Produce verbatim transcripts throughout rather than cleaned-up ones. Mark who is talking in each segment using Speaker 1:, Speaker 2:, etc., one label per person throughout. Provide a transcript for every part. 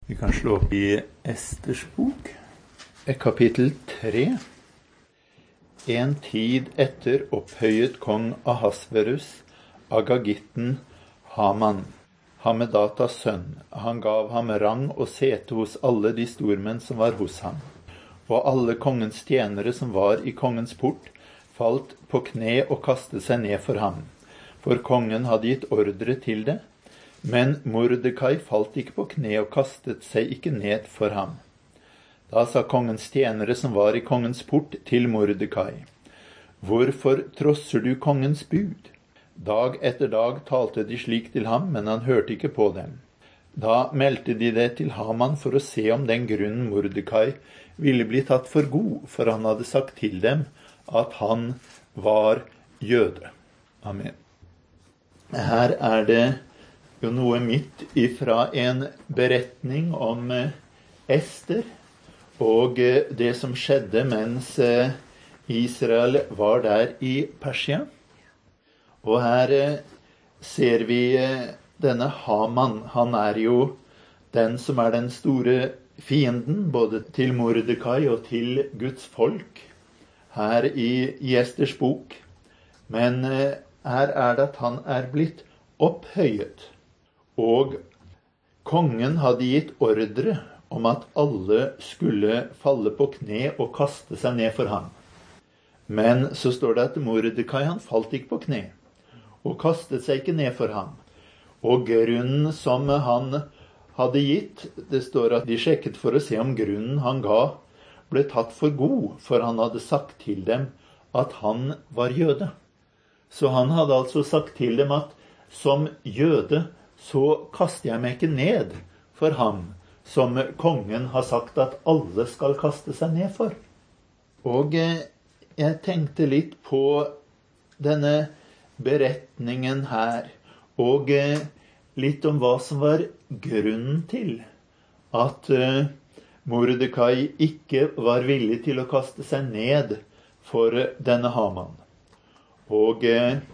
Speaker 1: Vi kan slå opp i Esters bok, kapittel tre. En tid etter opphøyet kong Ahasverus Agagitten Haman, Hamedatas sønn. Han gav ham rang og sete hos alle de stormenn som var hos ham. Og alle kongens tjenere som var i kongens port, falt på kne og kastet seg ned for ham. For kongen hadde gitt ordre til det. Men Mordekai falt ikke på kne og kastet seg ikke ned for ham. Da sa kongens tjenere som var i kongens port til Mordekai: Hvorfor trosser du kongens bud? Dag etter dag talte de slik til ham, men han hørte ikke på dem. Da meldte de det til Haman for å se om den grunnen Mordekai ville bli tatt for god, for han hadde sagt til dem at han var jøde. Amen. Her er det jo noe midt ifra en beretning om Ester og det som skjedde mens Israel var der i Persia. Og her ser vi denne Haman. Han er jo den som er den store fienden, både til Mordekai og til Guds folk, her i, i Esters bok. Men her er det at han er blitt opphøyet. Og kongen hadde gitt ordre om at alle skulle falle på kne og kaste seg ned for ham. Men så står det at Mordekai, han falt ikke på kne og kastet seg ikke ned for ham. Og grunnen som han hadde gitt, det står at de sjekket for å se om grunnen han ga ble tatt for god, for han hadde sagt til dem at han var jøde. Så han hadde altså sagt til dem at som jøde så kaster jeg meg ikke ned for ham som kongen har sagt at alle skal kaste seg ned for. Og jeg tenkte litt på denne beretningen her, og litt om hva som var grunnen til at Mordekai ikke var villig til å kaste seg ned for denne Haman. Og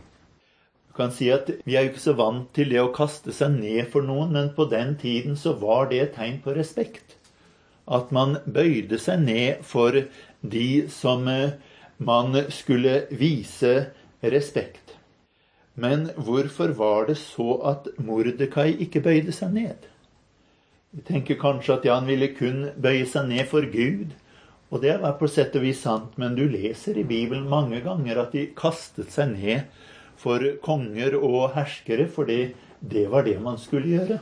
Speaker 1: du kan si at vi er jo ikke så vant til det å kaste seg ned for noen, men på den tiden så var det et tegn på respekt. At man bøyde seg ned for de som man skulle vise respekt. Men hvorfor var det så at Mordekai ikke bøyde seg ned? Jeg tenker kanskje at ja, han ville kun bøye seg ned for Gud, og det var på sett og vis sant, men du leser i Bibelen mange ganger at de kastet seg ned for konger og herskere, fordi det var det man skulle gjøre.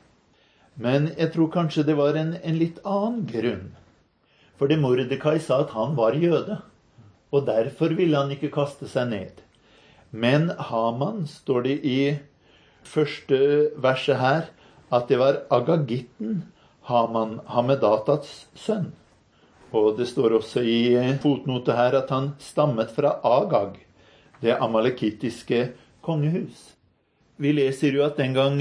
Speaker 1: Men jeg tror kanskje det var en, en litt annen grunn. Fordi Mordekai sa at han var jøde, og derfor ville han ikke kaste seg ned. Men Haman, står det i første verset her, at det var Agagitten Haman, Hamedatas sønn. Og det står også i fotnote her at han stammet fra Agag, det amalekittiske kongehus. Vi leser jo at den gang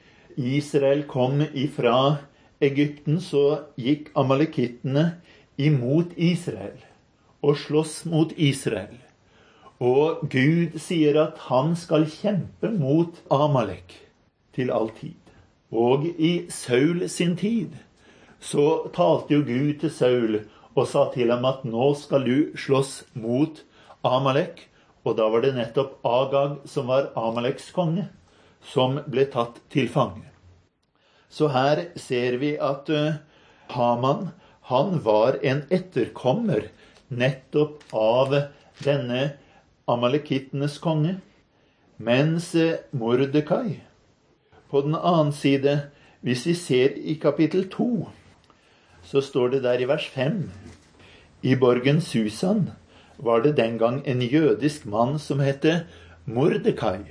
Speaker 1: Israel kom ifra Egypten, så gikk amalekittene imot Israel og slåss mot Israel. Og Gud sier at han skal kjempe mot Amalek til all tid. Og i Saul sin tid så talte jo Gud til Saul og sa til ham at nå skal du slåss mot Amalek. Og da var det nettopp Agag, som var Amaleks konge, som ble tatt til fange. Så her ser vi at Haman, han var en etterkommer nettopp av denne amalekittenes konge. Mens Mordekai, på den annen side, hvis vi ser i kapittel to, så står det der i vers fem, i borgen Susan var det den gang en jødisk mann som hette Mordekai.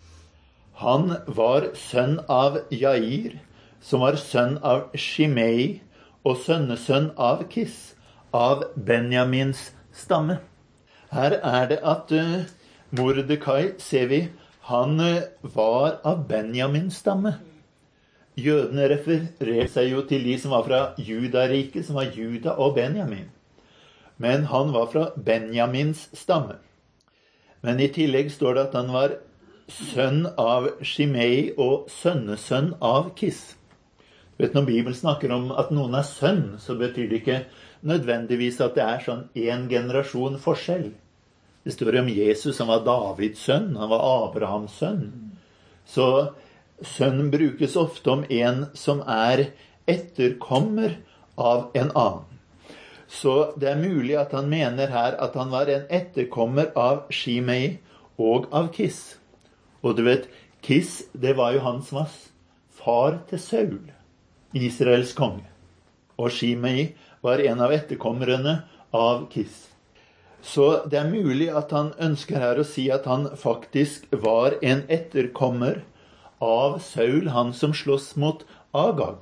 Speaker 1: Han var sønn av Jair, som var sønn av Shimei, og sønnesønn av Kis, av Benjamins stamme. Her er det at uh, Mordekai, ser vi, han uh, var av Benjamins stamme. Jødene refererer seg jo til de som var fra Judariket, som var Juda og Benjamin. Men han var fra Benjamins stamme. Men i tillegg står det at han var sønn av Shimei og sønnesønn av Kis. Vet, når Bibelen snakker om at noen er sønn, så betyr det ikke nødvendigvis at det er sånn en generasjon forskjell. Det står om Jesus, han var Davids sønn, han var Abrahams sønn. Så sønn brukes ofte om en som er etterkommer av en annen. Så det er mulig at han mener her at han var en etterkommer av Shimei og av Kis. Og du vet, Kis, det var jo han som var far til Saul, Israels konge. Og Shimei var en av etterkommerne av Kis. Så det er mulig at han ønsker her å si at han faktisk var en etterkommer av Saul, han som slåss mot Agag.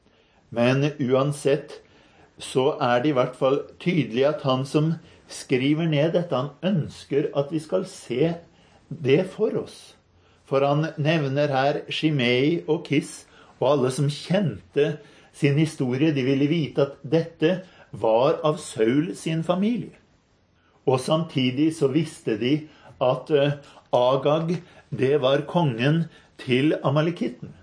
Speaker 1: Men uansett så er det i hvert fall tydelig at han som skriver ned dette, han ønsker at vi skal se det for oss. For han nevner her Shimei og Kis, og alle som kjente sin historie, de ville vite at dette var av Saul sin familie. Og samtidig så visste de at Agag, det var kongen til Amalekitten.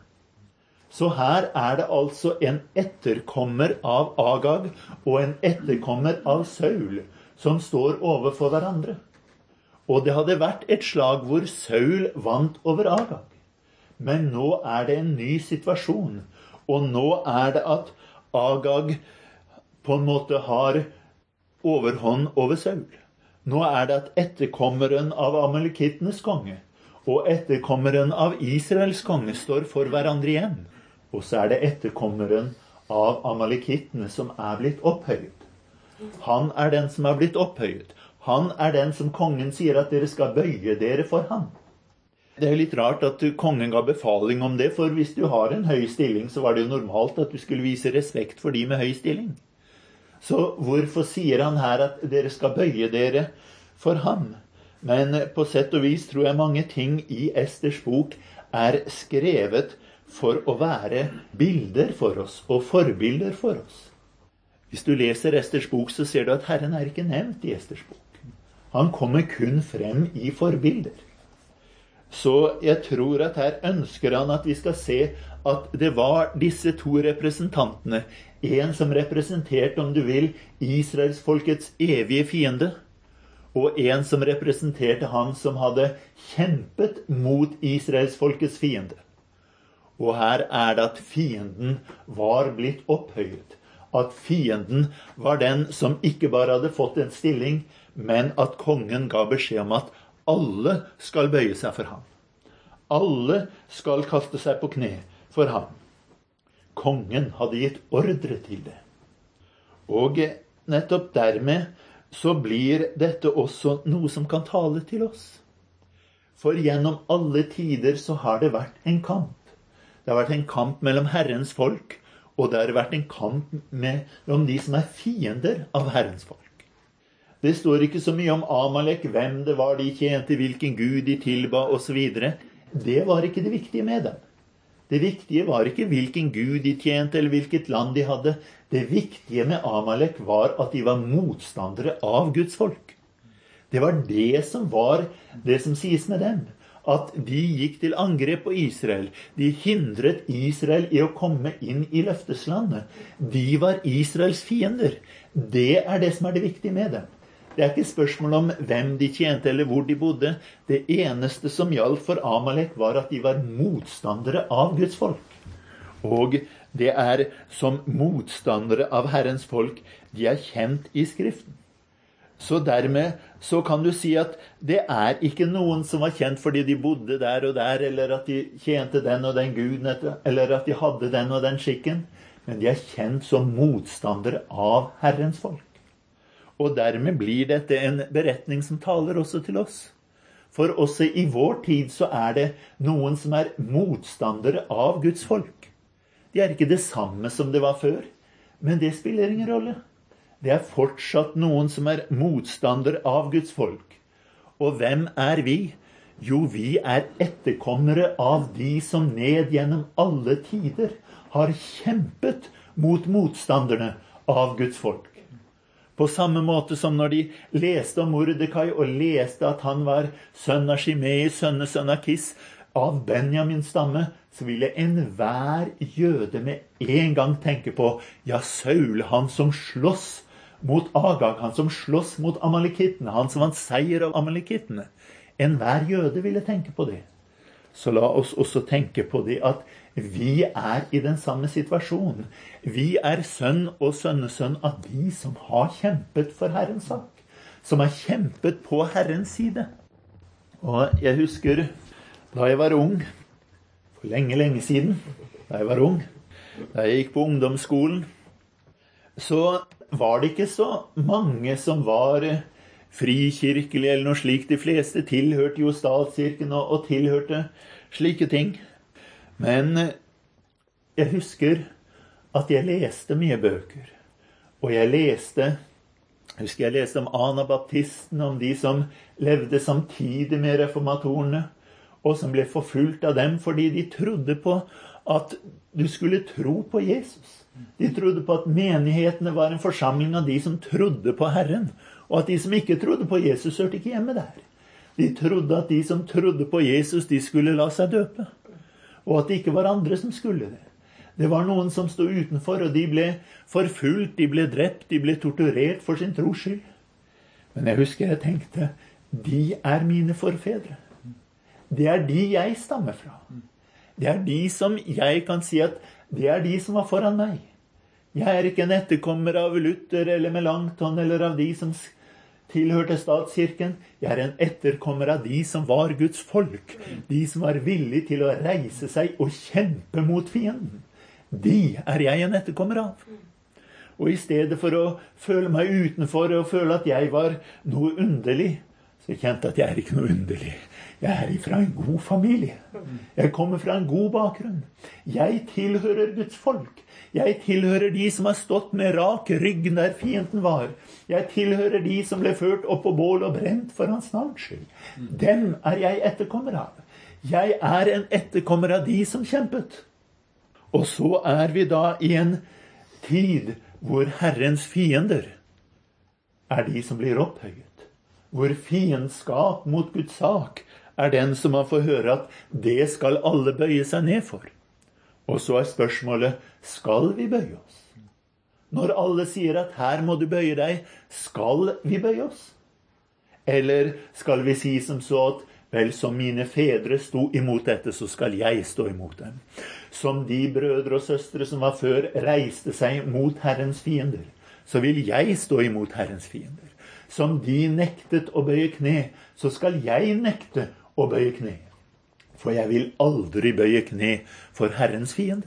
Speaker 1: Så her er det altså en etterkommer av Agag og en etterkommer av Saul som står overfor hverandre. Og det hadde vært et slag hvor Saul vant over Agag. Men nå er det en ny situasjon, og nå er det at Agag på en måte har overhånd over Saul. Nå er det at etterkommeren av Amalekittenes konge og etterkommeren av Israels konge står for hverandre igjen. Og så er det etterkommeren av Amalekittene som er blitt opphøyet. Han er den som er blitt opphøyet. Han er den som kongen sier at dere skal bøye dere for ham. Det er litt rart at kongen ga befaling om det, for hvis du har en høy stilling, så var det jo normalt at du skulle vise respekt for de med høy stilling. Så hvorfor sier han her at dere skal bøye dere for ham? Men på sett og vis tror jeg mange ting i Esters bok er skrevet for å være bilder for oss og forbilder for oss. Hvis du leser Esters bok, så ser du at Herren er ikke nevnt i Esters bok. Han kommer kun frem i forbilder. Så jeg tror at her ønsker han at vi skal se at det var disse to representantene, en som representerte, om du vil, Israels folkets evige fiende, og en som representerte han som hadde kjempet mot Israels folkets fiende. Og her er det at fienden var blitt opphøyet. At fienden var den som ikke bare hadde fått en stilling, men at kongen ga beskjed om at alle skal bøye seg for ham. Alle skal kaste seg på kne for ham. Kongen hadde gitt ordre til det. Og nettopp dermed så blir dette også noe som kan tale til oss. For gjennom alle tider så har det vært en kamp. Det har vært en kamp mellom Herrens folk, og det har vært en kamp mellom de som er fiender av Herrens folk. Det står ikke så mye om Amalek, hvem det var de tjente, hvilken Gud de tilba, og så videre. Det var ikke det viktige med dem. Det viktige var ikke hvilken Gud de tjente, eller hvilket land de hadde. Det viktige med Amalek var at de var motstandere av Guds folk. Det var det som var det som sies med dem. At de gikk til angrep på Israel. De hindret Israel i å komme inn i løfteslandet. De var Israels fiender. Det er det som er det viktige med dem. Det er ikke spørsmål om hvem de tjente eller hvor de bodde. Det eneste som gjaldt for Amalek var at de var motstandere av Guds folk. Og det er som motstandere av Herrens folk de er kjent i Skriften. Så dermed så kan du si at det er ikke noen som var kjent fordi de bodde der og der, eller at de tjente den og den guden, eller at de hadde den og den skikken. Men de er kjent som motstandere av Herrens folk. Og dermed blir dette en beretning som taler også til oss. For også i vår tid så er det noen som er motstandere av Guds folk. De er ikke det samme som det var før, men det spiller ingen rolle. Det er fortsatt noen som er motstandere av Guds folk. Og hvem er vi? Jo, vi er etterkommere av de som ned gjennom alle tider har kjempet mot motstanderne av Guds folk. På samme måte som når de leste om Mordekai og leste at han var sønn av Shimei, sønn av sønn av Kis, av Benjamins stamme, så ville enhver jøde med en gang tenke på, ja, Saul, han som slåss mot Agag, han som slåss mot amalekittene, han som vant seier av amalekittene. Enhver jøde ville tenke på det. Så la oss også tenke på det at vi er i den samme situasjonen. Vi er sønn og sønnesønn av de som har kjempet for Herrens sak, som har kjempet på Herrens side. Og jeg husker da jeg var ung, for lenge, lenge siden, da jeg var ung, da jeg gikk på ungdomsskolen, så var det ikke så mange som var frikirkelige eller noe slikt. De fleste tilhørte jo statskirken og, og tilhørte slike ting. Men jeg husker at jeg leste mye bøker. Og jeg leste, jeg husker jeg leste om Anabaptisten, om de som levde samtidig med reformatorene, og som ble forfulgt av dem fordi de trodde på at du skulle tro på Jesus. De trodde på at menighetene var en forsamling av de som trodde på Herren, og at de som ikke trodde på Jesus hørte ikke hjemme der. De trodde at de som trodde på Jesus, de skulle la seg døpe, og at det ikke var andre som skulle det. Det var noen som stod utenfor, og de ble forfulgt, de ble drept, de ble torturert for sin tros skyld. Men jeg husker jeg tenkte, de er mine forfedre. Det er de jeg stammer fra. Det er de som jeg kan si at det er de som var foran meg. Jeg er ikke en etterkommer av Luther eller Melanchthon eller av de som tilhørte statskirken. Jeg er en etterkommer av de som var Guds folk. De som var villige til å reise seg og kjempe mot fienden. De er jeg en etterkommer av. Og i stedet for å føle meg utenfor og føle at jeg var noe underlig, så jeg kjente at jeg er ikke noe underlig. Jeg er fra en god familie. Jeg kommer fra en god bakgrunn. Jeg tilhører Guds folk. Jeg tilhører de som har stått med rak rygg der fienden var. Jeg tilhører de som ble ført opp på bål og brent for hans navns skyld. Dem er jeg etterkommer av. Jeg er en etterkommer av de som kjempet. Og så er vi da i en tid hvor Herrens fiender er de som blir opphøyet. Hvor fiendskap mot Guds sak er den som man får høre at det skal alle bøye seg ned for. Og så er spørsmålet, skal vi bøye oss? Når alle sier at her må du bøye deg, skal vi bøye oss? Eller skal vi si som så at, vel, som mine fedre sto imot dette, så skal jeg stå imot dem. Som de brødre og søstre som var før reiste seg mot Herrens fiender, så vil jeg stå imot Herrens fiender. Som de nektet å bøye kne, så skal jeg nekte å bøye kne. For jeg vil aldri bøye kne for Herrens fiende.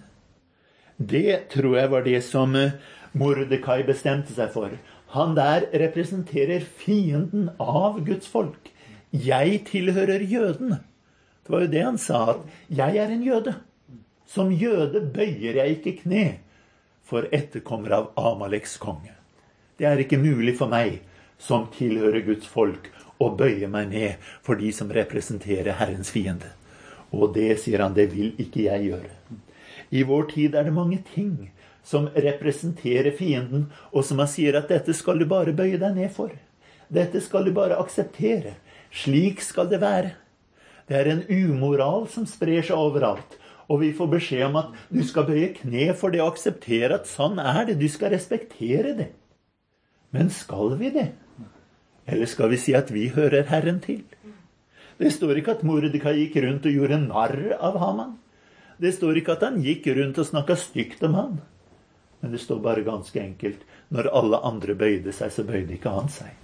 Speaker 1: Det tror jeg var det som Mordekai bestemte seg for. Han der representerer fienden av Guds folk. Jeg tilhører jødene. Det var jo det han sa, at jeg er en jøde. Som jøde bøyer jeg ikke kne for etterkommer av Amaleks konge. Det er ikke mulig for meg som tilhører Guds folk, og bøye meg ned for de som representerer Herrens fiende. Og det, sier han, det vil ikke jeg gjøre. I vår tid er det mange ting som representerer fienden, og som han sier at dette skal du bare bøye deg ned for. Dette skal du bare akseptere. Slik skal det være. Det er en umoral som sprer seg overalt, og vi får beskjed om at du skal bøye kne for det og akseptere at sånn er det. Du skal respektere det. Men skal vi det? Eller skal vi si at vi hører Herren til? Det står ikke at Mordekai gikk rundt og gjorde narr av Haman. Det står ikke at han gikk rundt og snakket stygt om han. Men det står bare ganske enkelt, når alle andre bøyde seg, så bøyde ikke han seg.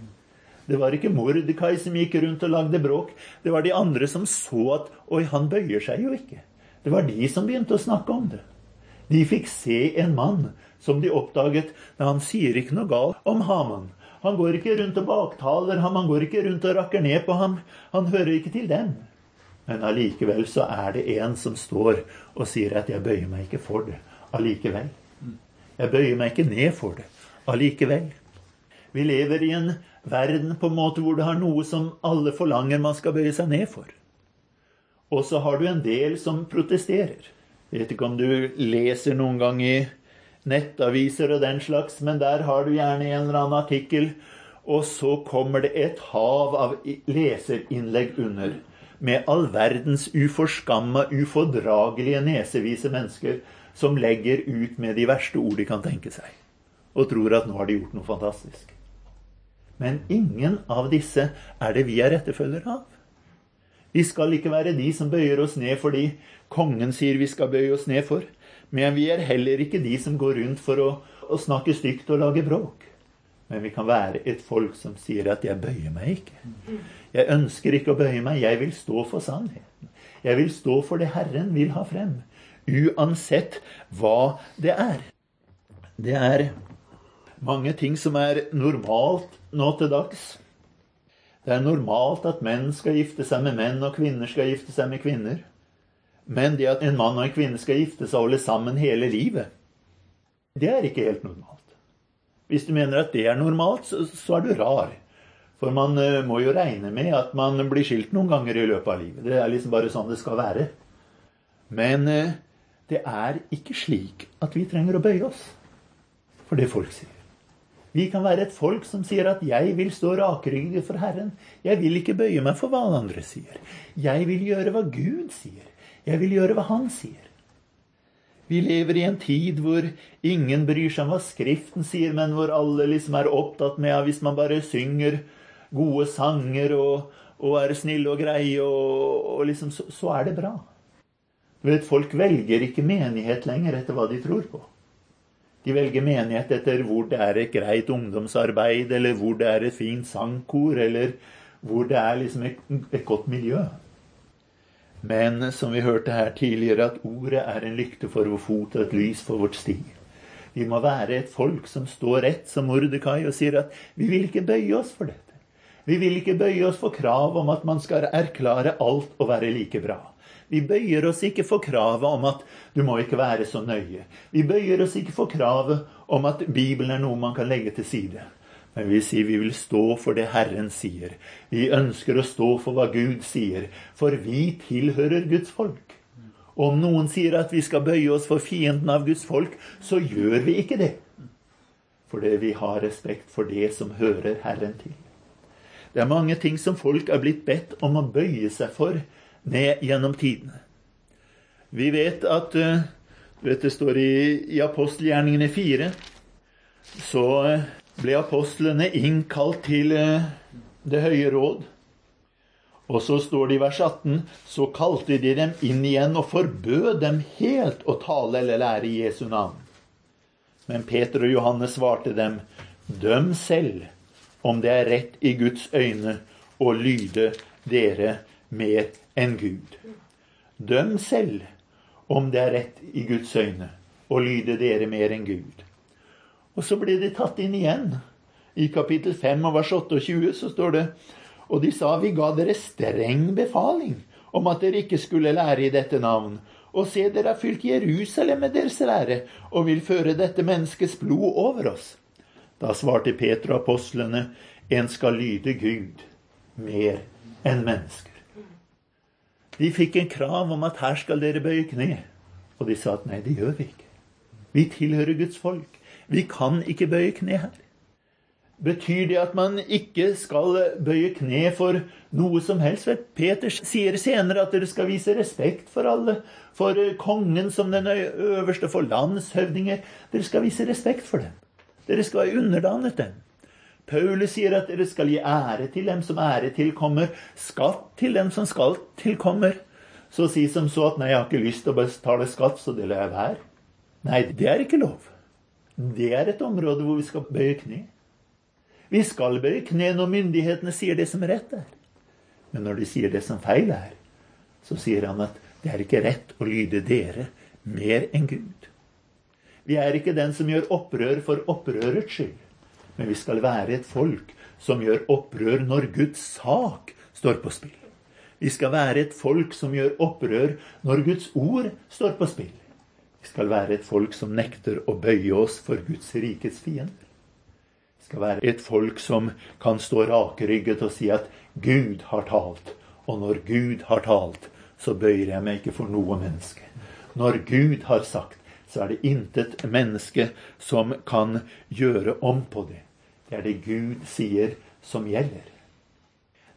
Speaker 1: Det var ikke Mordekai som gikk rundt og lagde bråk. Det var de andre som så at, oi, han bøyer seg jo ikke. Det var de som begynte å snakke om det. De fikk se en mann som de oppdaget, da han sier ikke noe galt om Haman. Han går ikke rundt og baktaler ham, han går ikke rundt og rakker ned på ham. Han hører ikke til dem. Men allikevel så er det en som står og sier at jeg bøyer meg ikke for det. Allikevel. Jeg bøyer meg ikke ned for det. Allikevel. Vi lever i en verden på en måte hvor det har noe som alle forlanger man skal bøye seg ned for. Og så har du en del som protesterer. Jeg vet ikke om du leser noen gang i nettaviser og den slags, men der har du gjerne en eller annen artikkel, og så kommer det et hav av leserinnlegg under. med all verdens uforskamma, ufordragelige, nesevise mennesker som legger ut med de verste ord de kan tenke seg, og tror at nå har de gjort noe fantastisk. Men ingen av disse er det vi er etterfølgere av. Vi skal ikke være de som bøyer oss ned fordi kongen sier vi skal bøye oss ned for, men vi er heller ikke de som går rundt for å, å snakke stygt og lage bråk. Men vi kan være et folk som sier at jeg bøyer meg ikke. Jeg ønsker ikke å bøye meg, jeg vil stå for sannheten. Jeg vil stå for det Herren vil ha frem, uansett hva det er. Det er mange ting som er normalt nå til dags. Det er normalt at menn skal gifte seg med menn, og kvinner skal gifte seg med kvinner. Men det at en mann og en kvinne skal gifte seg og holde sammen hele livet, det er ikke helt normalt. Hvis du mener at det er normalt, så, så er du rar. For man uh, må jo regne med at man blir skilt noen ganger i løpet av livet. Det er liksom bare sånn det skal være. Men uh, det er ikke slik at vi trenger å bøye oss for det folk sier. Vi kan være et folk som sier at jeg vil stå rakrygget for Herren. Jeg vil ikke bøye meg for hva andre sier. Jeg vil gjøre hva Gud sier. Jeg vil gjøre hva Han sier. Vi lever i en tid hvor ingen bryr seg om hva Skriften sier, men hvor alle liksom er opptatt med at hvis man bare synger gode sanger og, og er snille og greie, og, og liksom, så, så er det bra. Du vet, folk velger ikke menighet lenger etter hva de tror på. De velger menighet etter hvor det er et greit ungdomsarbeid, eller hvor det er et fint sangkor, eller hvor det er liksom et, et godt miljø. Men som vi hørte her tidligere, at ordet er en lykte for vår fot og et lys for vårt sti. Vi må være et folk som står rett som Mordekai og sier at vi vil ikke bøye oss for dette. Vi vil ikke bøye oss for krav om at man skal erklare alt og være like bra. Vi bøyer oss ikke for kravet om at du må ikke være så nøye. Vi bøyer oss ikke for kravet om at Bibelen er noe man kan legge til side. Men vi sier vi vil stå for det Herren sier. Vi ønsker å stå for hva Gud sier, for vi tilhører Guds folk. Og om noen sier at vi skal bøye oss for fienden av Guds folk, så gjør vi ikke det. Fordi vi har respekt for det som hører Herren til. Det er mange ting som folk er blitt bedt om å bøye seg for ned gjennom tidene. Vi vet at, du vet det står i, i Apostelgjerningene fire, så ble apostlene innkalt til det høye råd. Og så står det i vers atten, så kalte de dem inn igjen og forbød dem helt å tale eller lære i Jesu navn. Men Peter og Johannes svarte dem, døm selv om det er rett i Guds øyne å lyde dere mer enn Gud. Døm selv om det er rett i Guds øyne å lyde dere mer enn Gud. Og så ble de tatt inn igjen. I kapittel fem og vers tjueåtte så står det, og de sa, vi ga dere streng befaling om at dere ikke skulle lære i dette navn. Og se, dere har fylt Jerusalem med deres lære, og vil føre dette menneskets blod over oss. Da svarte Peter og apostlene, en skal lyde Gud mer enn mennesker. De fikk en krav om at her skal dere bøye kne. Og de sa at nei, det gjør vi ikke. Vi tilhører Guds folk. Vi kan ikke bøye kne her. Betyr det at man ikke skal bøye kne for noe som helst? Peter sier senere at dere skal vise respekt for alle, for kongen som den øverste, for landshøvdinger. Dere skal vise respekt for dem. Dere skal være underdanet dem. Paulus sier at dere skal gi ære til dem som ære tilkommer, skatt til dem som skal tilkommer. Så si som så at nei, jeg har ikke lyst til å betale skatt, så det lar jeg være. Nei, det er ikke lov. Det er et område hvor vi skal bøye kne. Vi skal bøye kne når myndighetene sier det som rett er. Men når de sier det som feil er, så sier han at det er ikke rett å lyde dere mer enn Gud. Vi er ikke den som gjør opprør for opprørets skyld, men vi skal være et folk som gjør opprør når Guds sak står på spill. Vi skal være et folk som gjør opprør når Guds ord står på spill. Vi skal være et folk som nekter å bøye oss for Guds rikets fiender. Vi skal være et folk som kan stå rakrygget og si at Gud har talt. Og når Gud har talt, så bøyer jeg meg ikke for noe menneske. Når Gud har sagt, så er det intet menneske som kan gjøre om på det. Det er det Gud sier som gjelder.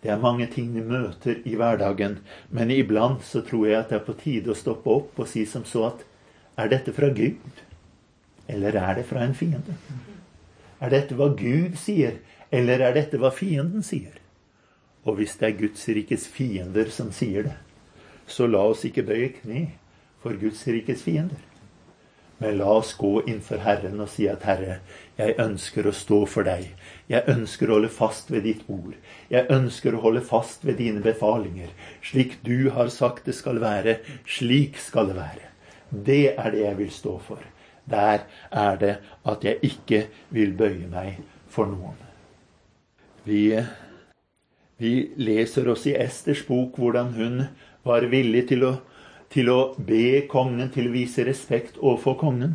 Speaker 1: Det er mange ting vi møter i hverdagen, men iblant så tror jeg at det er på tide å stoppe opp og si som så at er dette fra Gud, eller er det fra en fiende? Er dette hva Gud sier, eller er dette hva fienden sier? Og hvis det er Guds rikes fiender som sier det, så la oss ikke bøye kne for Guds rikes fiender. Men la oss gå innfor Herren og si at Herre, jeg ønsker å stå for deg. Jeg ønsker å holde fast ved ditt ord. Jeg ønsker å holde fast ved dine befalinger. Slik du har sagt det skal være, slik skal det være. Det er det jeg vil stå for. Der er det at jeg ikke vil bøye meg for noen. Vi, vi leser oss i Esters bok hvordan hun var villig til å til å be kongen til å vise respekt overfor kongen.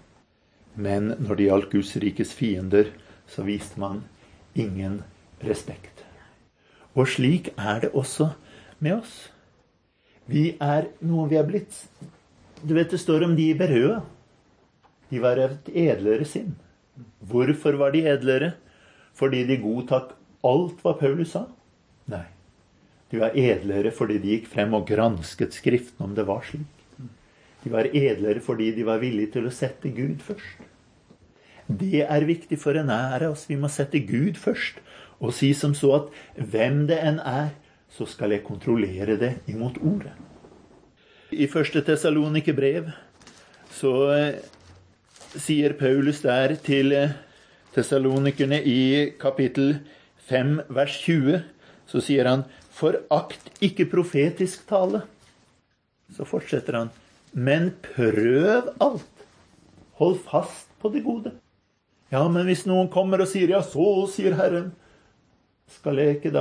Speaker 1: Men når det gjaldt Guds rikes fiender, så viste man ingen respekt. Og slik er det også med oss. Vi er noe vi er blitt. Du vet, det står om de i Berøa. De var et edlere sinn. Hvorfor var de edlere? Fordi de godtak alt hva Paulus sa? Nei. De var edlere fordi de gikk frem og gransket skriften om det var slik. De var edlere fordi de var villige til å sette Gud først. Det er viktig for en er av oss. Vi må sette Gud først og si som så at hvem det enn er, så skal jeg kontrollere det imot ordet. I første Tessalonike brev så sier Paulus der til Tessalonikerne i kapittel fem vers tjue, så sier han forakt ikke profetisk tale. Så fortsetter han. Men prøv alt. Hold fast på det gode. Ja, men hvis noen kommer og sier, ja, så sier Herren, skal jeg ikke da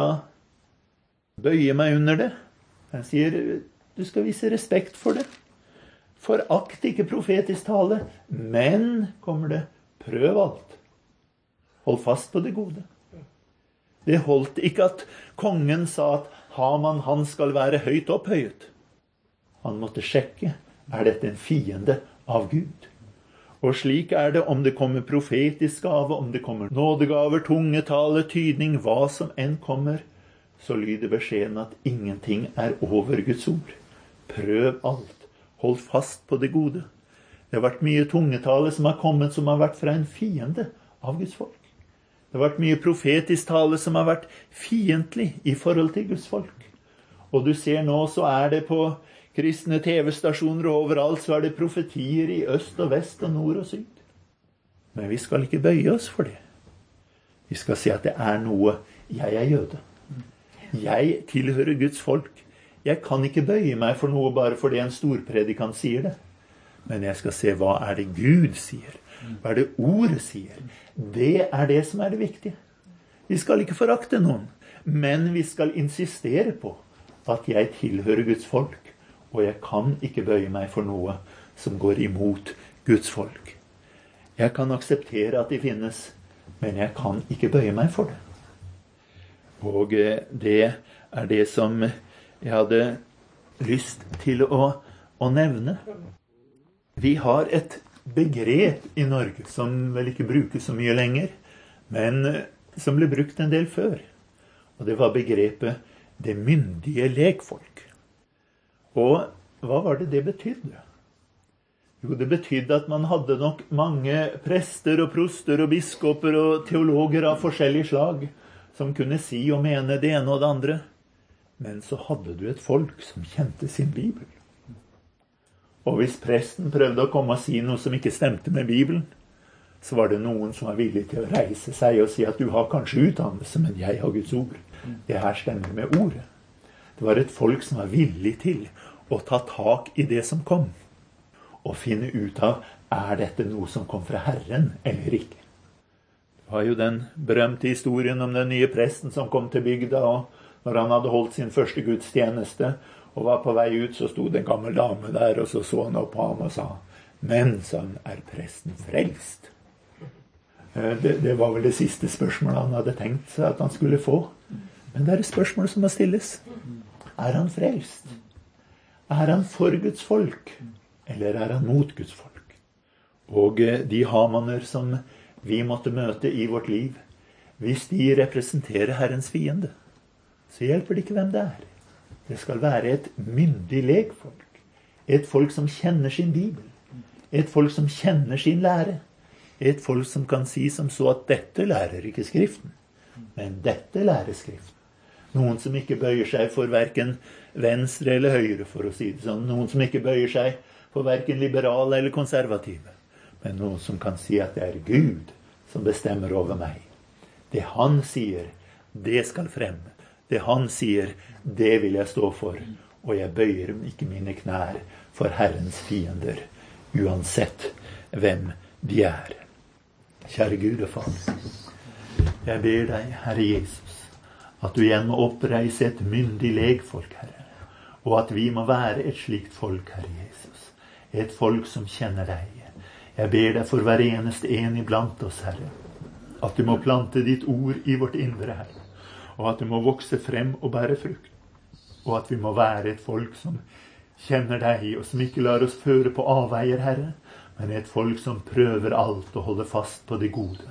Speaker 1: bøye meg under det? Han sier, du skal vise respekt for det. Forakt ikke profetisk tale, men, kommer det, prøv alt. Hold fast på det gode. Det holdt ikke at kongen sa at Haman han skal være høyt opphøyet. Han måtte sjekke, er dette en fiende av Gud? Og slik er det om det kommer profetisk gave, om det kommer nådegaver, tungetale, tydning, hva som enn kommer, så lyder beskjeden at ingenting er over Guds ord. Prøv alt. Hold fast på det gode. Det har vært mye tungetale som har kommet som har vært fra en fiende av Guds folk. Det har vært mye profetisk tale som har vært fiendtlig i forhold til Guds folk. Og du ser nå så er det på kristne tv-stasjoner og overalt så er det profetier i øst og vest og nord og syd. Men vi skal ikke bøye oss for det. Vi skal si at det er noe. Jeg er jøde. Jeg tilhører Guds folk. Jeg kan ikke bøye meg for noe bare fordi en storpredikant sier det. Men jeg skal se hva er det Gud sier. Hva er det ordet sier? Det er det som er det viktige. Vi skal ikke forakte noen, men vi skal insistere på at jeg tilhører Guds folk, og jeg kan ikke bøye meg for noe som går imot Guds folk. Jeg kan akseptere at de finnes, men jeg kan ikke bøye meg for det. Og det er det som jeg hadde lyst til å, å nevne. Vi har et begrep i Norge som vel ikke brukes så mye lenger, men som ble brukt en del før. Og det var begrepet det myndige lekfolk. Og hva var det det betydde? Jo, det betydde at man hadde nok mange prester og proster og biskoper og teologer av forskjellig slag som kunne si og mene det ene og det andre. Men så hadde du et folk som kjente sin Bibel. Og hvis presten prøvde å komme og si noe som ikke stemte med Bibelen, så var det noen som var villig til å reise seg og si at du har kanskje utdannelse, men jeg har Guds ord. Det her stemmer med ordet. Det var et folk som var villig til å ta tak i det som kom, og finne ut av, er dette noe som kom fra Herren eller ikke? Det var jo den berømte historien om den nye presten som kom til bygda, og når han hadde holdt sin første gudstjeneste, og var på vei ut, så stod en gammel dame der, og så så han opp på ham og sa, men, sa han, er presten frelst? Det, det var vel det siste spørsmålet han hadde tenkt seg at han skulle få. Men det er et spørsmål som må stilles. Er han frelst? Er han for Guds folk? Eller er han mot Guds folk? Og de Hamaner som vi måtte møte i vårt liv, hvis de representerer Herrens fiende, så hjelper det ikke hvem det er. Det skal være et myndig lekfolk. Et folk som kjenner sin Bibel. Et folk som kjenner sin lære. Et folk som kan si som så at dette lærer ikke Skriften, men dette lærer Skriften. Noen som ikke bøyer seg for hverken venstre eller høyre, for å si det sånn. Noen som ikke bøyer seg for hverken liberale eller konservative. Men noen som kan si at det er Gud som bestemmer over meg. Det han sier, det skal fremme. Det han sier, det vil jeg stå for. Og jeg bøyer ikke mine knær for Herrens fiender, uansett hvem de er. Kjære Gud og Far, jeg ber deg, Herre Jesus, at du igjen må oppreise et myndig legfolk, Herre, og at vi må være et slikt folk, Herre Jesus, et folk som kjenner deg. Jeg ber deg for hver eneste en iblant oss, Herre, at du må plante ditt ord i vårt indre, Herre, og at du må vokse frem og bære frukt, og at vi må være et folk som kjenner deg, og som ikke lar oss føre på avveier, Herre, men et folk som prøver alt og holder fast på det gode.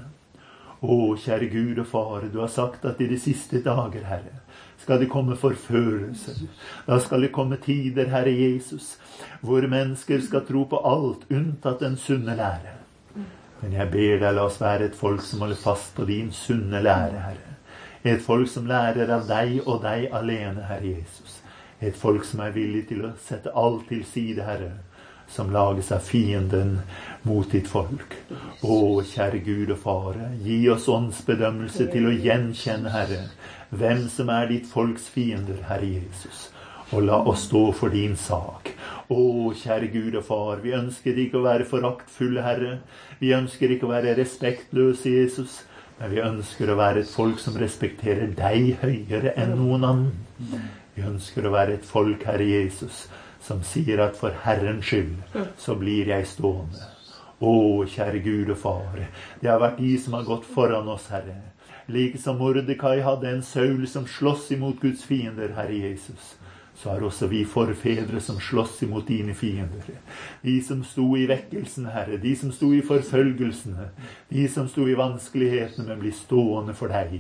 Speaker 1: Å, kjære Gud og Far, du har sagt at i de siste dager, Herre, skal det komme forførelser. Da skal det komme tider, Herre Jesus, hvor mennesker skal tro på alt, unntatt den sunne lære. Men jeg ber deg, la oss være et folk som holder fast på din sunne lære, Herre. Et folk som lærer av deg og deg alene, Herre Jesus. Et folk som er villig til å sette alt til side, Herre, som lages av fienden mot ditt folk. Å, kjære Gud og Far, gi oss åndsbedømmelse til å gjenkjenne, Herre, hvem som er ditt folks fiender, Herre Jesus, og la oss stå for din sak. Å, kjære Gud og Far, vi ønsker ikke å være foraktfulle, Herre. Vi ønsker ikke å være respektløse, Jesus, men vi ønsker å være et folk som respekterer deg høyere enn noen annen. Vi ønsker å være et folk, Herre Jesus, som sier at for Herrens skyld så blir jeg stående. Å, kjære Gud og Far, det har vært de som har gått foran oss, Herre. Like som Mordekai hadde en Saul som slåss imot Guds fiender, Herre Jesus, så har også vi forfedre som slåss imot dine fiender. De som sto i vekkelsen, Herre, de som sto i forfølgelsene, de som sto i vanskelighetene, men blir stående for deg.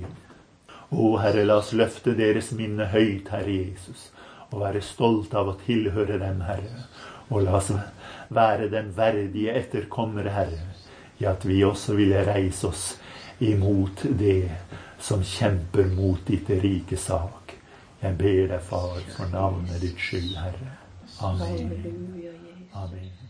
Speaker 1: Å, Herre, la oss løfte deres minne høyt, Herre Jesus, og være stolt av å tilhøre dem, Herre. Og la oss være den verdige etterkommere, Herre, i at vi også ville reise oss imot det som kjemper mot ditt rike sak. Jeg ber deg, Far, for navnet ditt skyld, Herre. Amen. Amen.